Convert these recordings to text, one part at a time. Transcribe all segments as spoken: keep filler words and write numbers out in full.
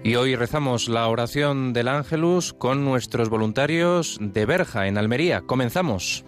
Y hoy rezamos la oración del Ángelus con nuestros voluntarios de Berja, en Almería. Comenzamos.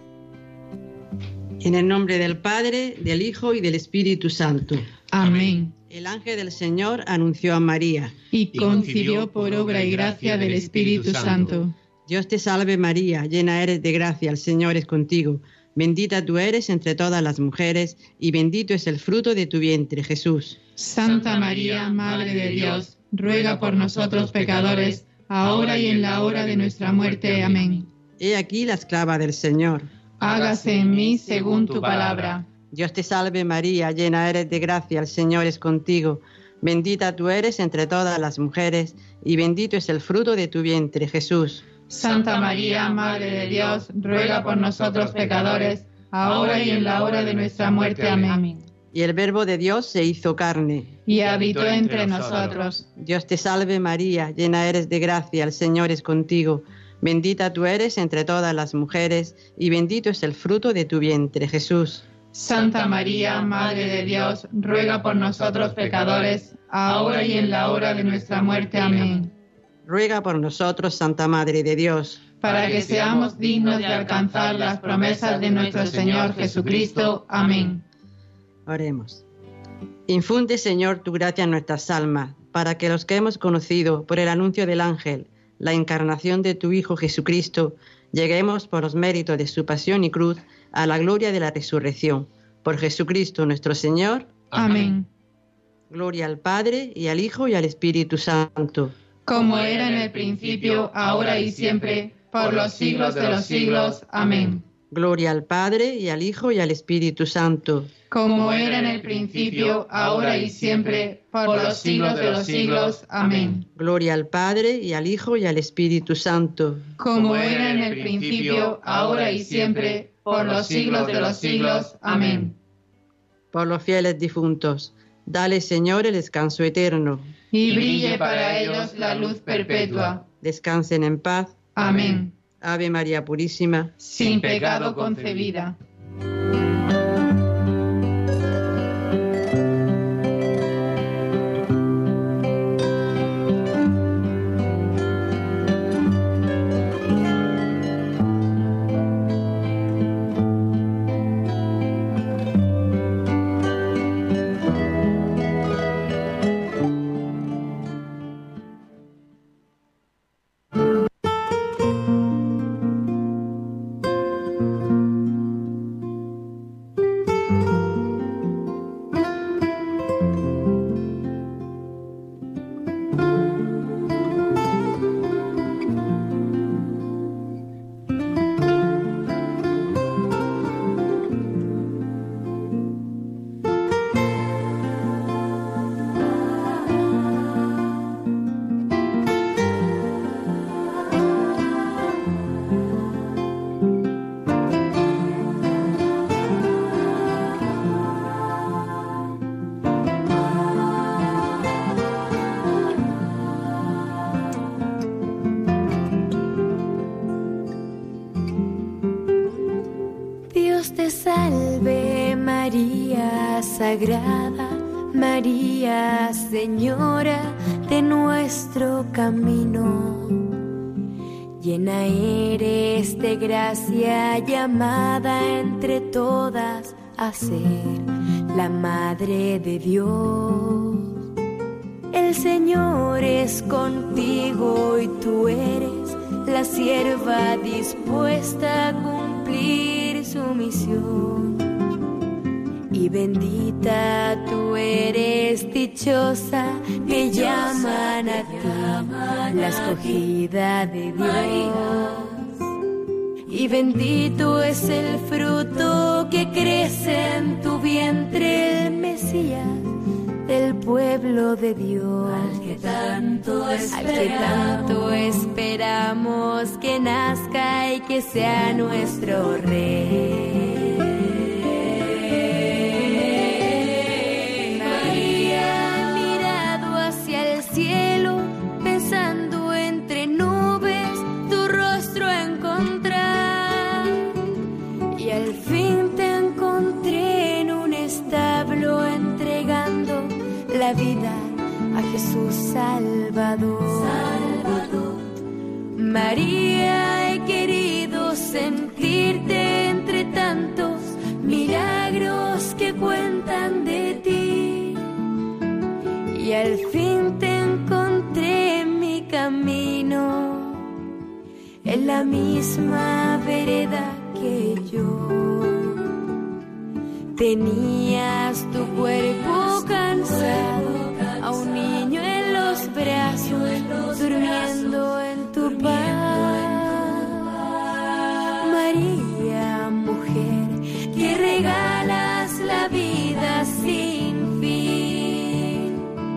En el nombre del Padre, del Hijo y del Espíritu Santo. Amén. El ángel del Señor anunció a María. Y concibió por obra y gracia del Espíritu Santo. Dios te salve María, llena eres de gracia, el Señor es contigo. Bendita tú eres entre todas las mujeres, y bendito es el fruto de tu vientre, Jesús. Santa María, Madre de Dios, ruega por nosotros pecadores, ahora y en la hora de nuestra muerte. Amén. He aquí la esclava del Señor. Hágase en mí según tu palabra. Dios te salve María, llena eres de gracia, el Señor es contigo. Bendita tú eres entre todas las mujeres, y bendito es el fruto de tu vientre, Jesús. Santa María, Madre de Dios, ruega por nosotros pecadores, ahora y en la hora de nuestra muerte. Amén. Y el Verbo de Dios se hizo carne. Y habitó entre nosotros. Dios te salve María, llena eres de gracia, el Señor es contigo. Bendita tú eres entre todas las mujeres, y bendito es el fruto de tu vientre, Jesús. Santa María, Madre de Dios, ruega por nosotros pecadores, ahora y en la hora de nuestra muerte. Amén. Ruega por nosotros, Santa Madre de Dios, para que seamos dignos de alcanzar las promesas de nuestro Señor Jesucristo. Amén. Oremos. Infunde, Señor, tu gracia en nuestras almas, para que los que hemos conocido por el anuncio del ángel la encarnación de tu Hijo Jesucristo, lleguemos por los méritos de su pasión y cruz a la gloria de la resurrección. Por Jesucristo nuestro Señor. Amén. Gloria al Padre, y al Hijo, y al Espíritu Santo. Como era en el principio, ahora y siempre, por los siglos de los siglos. Amén. Gloria al Padre, y al Hijo, y al Espíritu Santo. Como era en el principio, ahora y siempre, por los siglos de los siglos. Amén. Gloria al Padre, y al Hijo, y al Espíritu Santo. Como era en el principio, ahora y siempre, por los siglos de los siglos. Amén. Por los fieles difuntos, dale, Señor, el descanso eterno. Y brille para ellos la luz perpetua. Descansen en paz. Amén. Ave María Purísima, sin pecado concebida. Sagrada María, Señora de nuestro camino, llena eres de gracia, llamada entre todas a ser la Madre de Dios. El Señor es contigo y tú eres la sierva dispuesta a cumplir su misión. Y bendita tú eres, dichosa, te llaman a ti, la escogida de Dios. Y bendito es el fruto que crece en tu vientre, el Mesías del pueblo de Dios. Al que tanto esperamos, al que tanto esperamos que nazca y que sea nuestro Rey. Cielo, pensando entre nubes, tu rostro encontrar. Y al fin te encontré en un establo, entregando la vida a Jesús Salvador. Salvador. María, he querido sentirte entre tantos milagros que cuentan de ti, y al fin te encontré en mi camino, en la misma vereda que yo. Tenías tu cuerpo cansado, a un niño en los brazos, durmiendo en tu paz. María, mujer, que regalas la vida sin fin.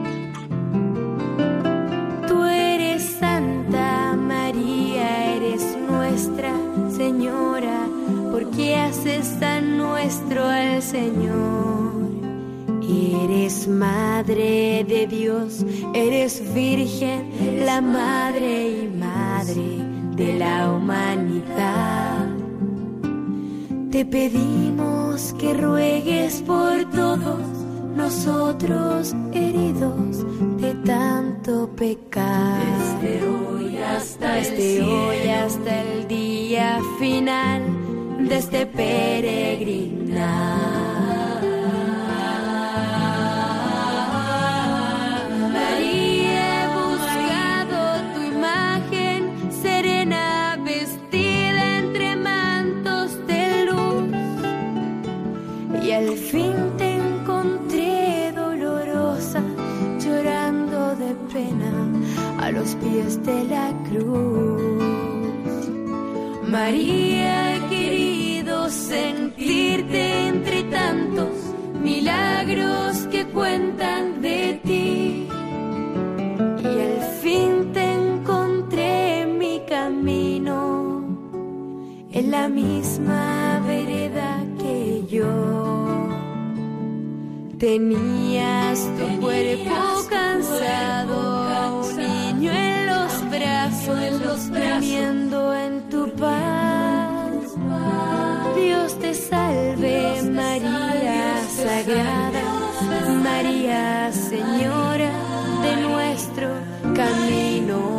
Tú eres santa, María, eres nuestra Señora, porque haces tan nuestro al Señor. Eres madre de Dios, eres virgen, la madre y madre de la humanidad. Te pedimos que ruegues por todos nosotros heridos de tanto pecar. Desde hoy hasta, Desde el, hoy hasta el día final de este peregrinar. María, he buscado tu imagen serena, vestida entre mantos de luz, y al fin te encontré dolorosa, llorando de pena a los pies de la cruz. María, he querido sentirte entre tantos milagros que cuentan de ti, y al fin te encontré en mi camino, en la misma vereda que yo. Tenías tu cuerpo cansado, a un niño en los brazos, durmiendo en tu paz. Dios te salve, María Sagrada, María Señora de nuestro camino.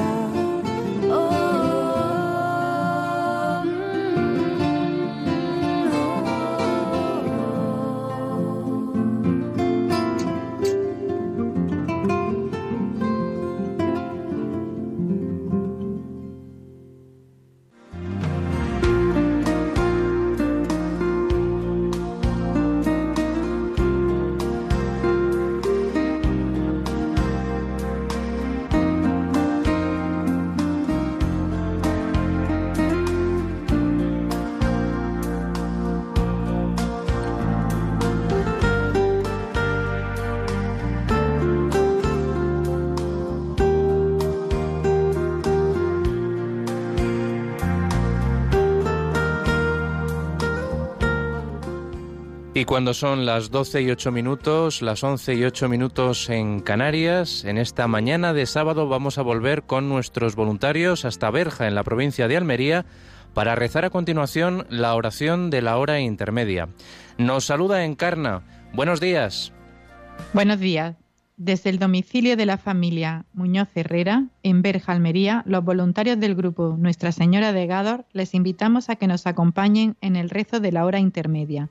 Y cuando son las doce y ocho minutos, las once y ocho minutos en Canarias, en esta mañana de sábado vamos a volver con nuestros voluntarios hasta Berja, en la provincia de Almería, para rezar a continuación la oración de la hora intermedia. Nos saluda Encarna. Buenos días. Buenos días. Desde el domicilio de la familia Muñoz Herrera, en Berja, Almería, los voluntarios del grupo Nuestra Señora de Gádor les invitamos a que nos acompañen en el rezo de la hora intermedia.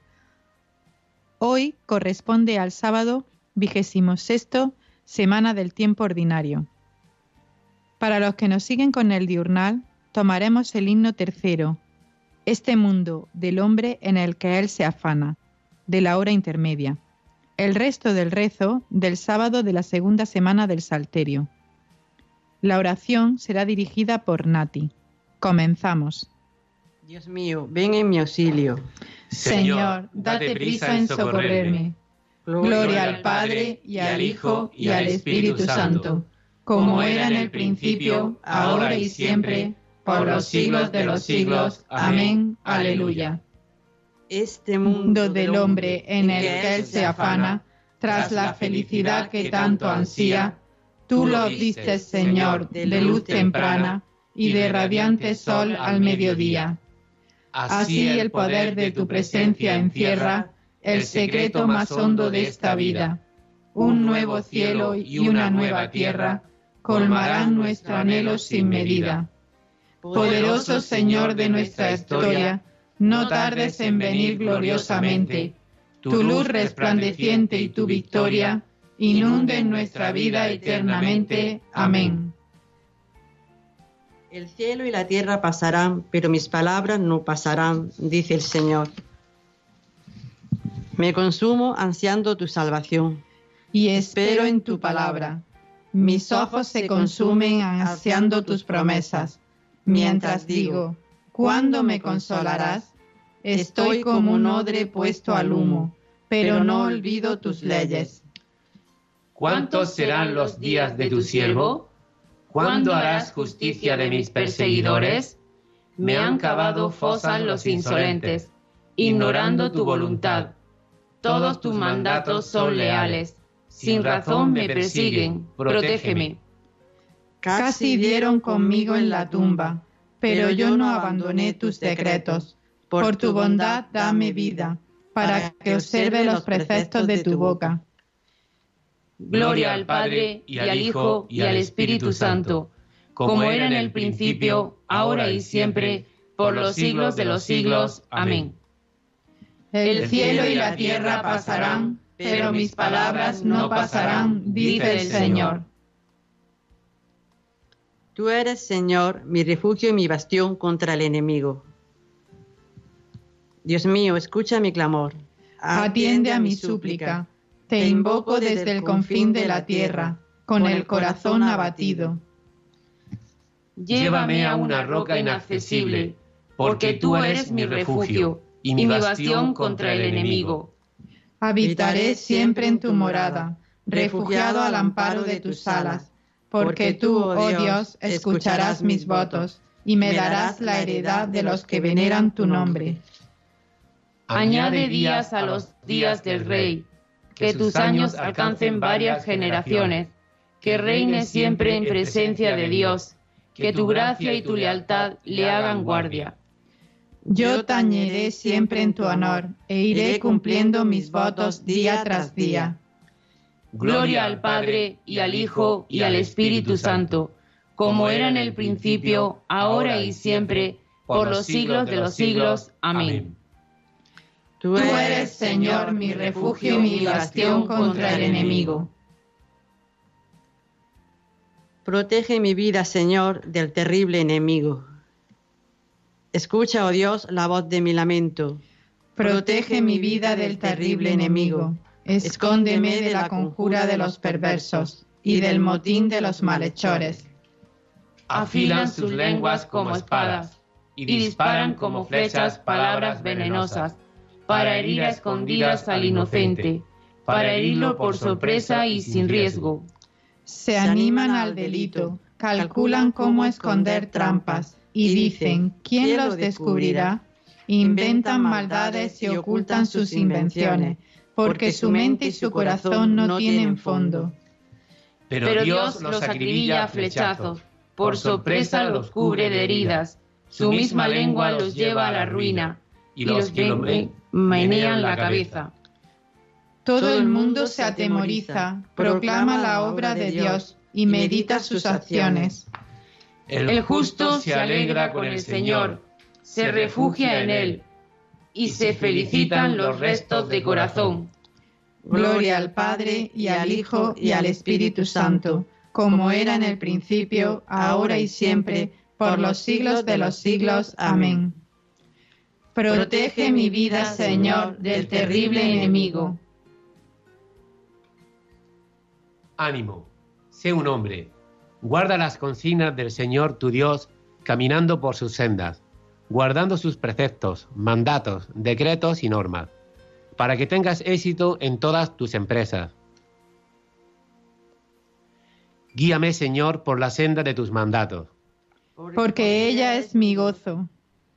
Hoy corresponde al sábado vigésimo sexto, semana del tiempo ordinario. Para los que nos siguen con el diurnal, tomaremos el himno tercero, Este mundo del hombre en el que él se afana, de la hora intermedia. El resto del rezo del sábado de la segunda semana del Salterio. La oración será dirigida por Nati. Comenzamos. Dios mío, ven en mi auxilio. Señor, date prisa en socorrerme. Gloria al Padre, y al Hijo, y al Espíritu Santo, como era en el principio, ahora y siempre, por los siglos de los siglos. Amén. Aleluya. Este mundo del hombre en el que él se afana, tras la felicidad que tanto ansía, tú lo diste, Señor, de luz temprana y de radiante sol al mediodía. Así el poder de tu presencia encierra el secreto más hondo de esta vida. un nuevo cielo y una nueva tierra colmarán nuestro anhelo sin medida. Poderoso Señor de nuestra historia, no tardes en venir gloriosamente. Tu luz resplandeciente y tu victoria inunden nuestra vida eternamente. Amén. El cielo y la tierra pasarán, pero mis palabras no pasarán, dice el Señor. Me consumo ansiando tu salvación. Y espero en tu palabra. Mis ojos se consumen ansiando tus promesas. Mientras digo, ¿cuándo me consolarás? Estoy como un odre puesto al humo, pero no olvido tus leyes. ¿Cuántos serán los días de tu siervo? ¿Cuándo harás justicia de mis perseguidores? Me han cavado fosas los insolentes, ignorando tu voluntad. Todos tus mandatos son leales. Sin razón me persiguen, protégeme. Casi dieron conmigo en la tumba, pero yo no abandoné tus decretos. Por tu bondad dame vida, para que observe los preceptos de tu boca. Gloria al Padre, y al Hijo, y al Espíritu Santo, como era en el principio, ahora y siempre, por los siglos de los siglos. Amén. El cielo y la tierra pasarán, pero mis palabras no pasarán, dice el Señor. Tú eres, Señor, mi refugio y mi bastión contra el enemigo. Dios mío, escucha mi clamor. Atiende a mi súplica. Te invoco desde el confín de la tierra, con el corazón abatido. Llévame a una roca inaccesible, porque tú eres mi refugio y mi bastión contra el enemigo. Habitaré siempre en tu morada, refugiado al amparo de tus alas, porque tú, oh Dios, escucharás mis votos y me darás la heredad de los que veneran tu nombre. Añade días a los días del Rey, que tus años alcancen varias generaciones, que reine siempre en presencia de Dios, que tu gracia y tu lealtad le hagan guardia. Yo tañeré siempre en tu honor e iré cumpliendo mis votos día tras día. Gloria al Padre, y al Hijo, y al Espíritu Santo, como era en el principio, ahora y siempre, por los siglos de los siglos. Amén. Tú eres, Señor, mi refugio y mi bastión contra el enemigo. Protege mi vida, Señor, del terrible enemigo. Escucha, oh Dios, la voz de mi lamento. Protege mi vida del terrible enemigo. Escóndeme de la conjura de los perversos y del motín de los malhechores. Afilan sus lenguas como espadas y disparan como flechas palabras venenosas, para herir a escondidas al inocente, para herirlo por sorpresa y sin riesgo. Se animan al delito, calculan cómo esconder trampas y dicen, ¿quién los descubrirá? Inventan maldades y ocultan sus invenciones, porque su mente y su corazón no tienen fondo. Pero Dios los acribilla a flechazos, por sorpresa los cubre de heridas, su misma lengua los lleva a la ruina, y los que lo menean la cabeza. Todo el mundo se atemoriza, proclama la obra de Dios y medita sus acciones. El justo se alegra con el Señor, se refugia en Él, y se felicitan los restos de corazón. Gloria al Padre, y al Hijo, y al Espíritu Santo, como era en el principio, ahora y siempre, por los siglos de los siglos. Amén. Protege mi vida, Señor, del terrible enemigo. Ánimo, sé un hombre. Guarda las consignas del Señor tu Dios, caminando por sus sendas, guardando sus preceptos, mandatos, decretos y normas, para que tengas éxito en todas tus empresas. Guíame, Señor, por la senda de tus mandatos. Porque ella es mi gozo.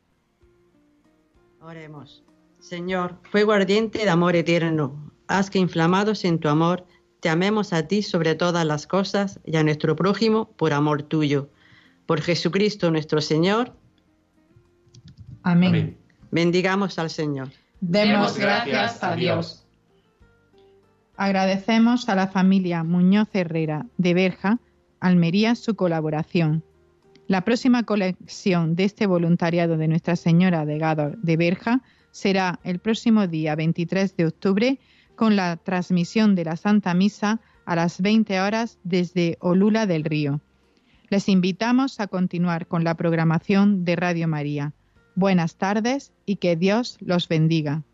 Oremos. Señor, fuego ardiente de amor eterno, haz que inflamados en tu amor, te amemos a ti sobre todas las cosas y a nuestro prójimo por amor tuyo. Por Jesucristo nuestro Señor. Amén. Amén. Bendigamos al Señor. Demos gracias a Dios. Agradecemos a la familia Muñoz Herrera de Berja, Almería, su colaboración. La próxima colección de este voluntariado de Nuestra Señora de Gádor de Berja será el próximo día veintitrés de octubre con la transmisión de la Santa Misa a las veinte horas desde Olula del Río. Les invitamos a continuar con la programación de Radio María. Buenas tardes y que Dios los bendiga.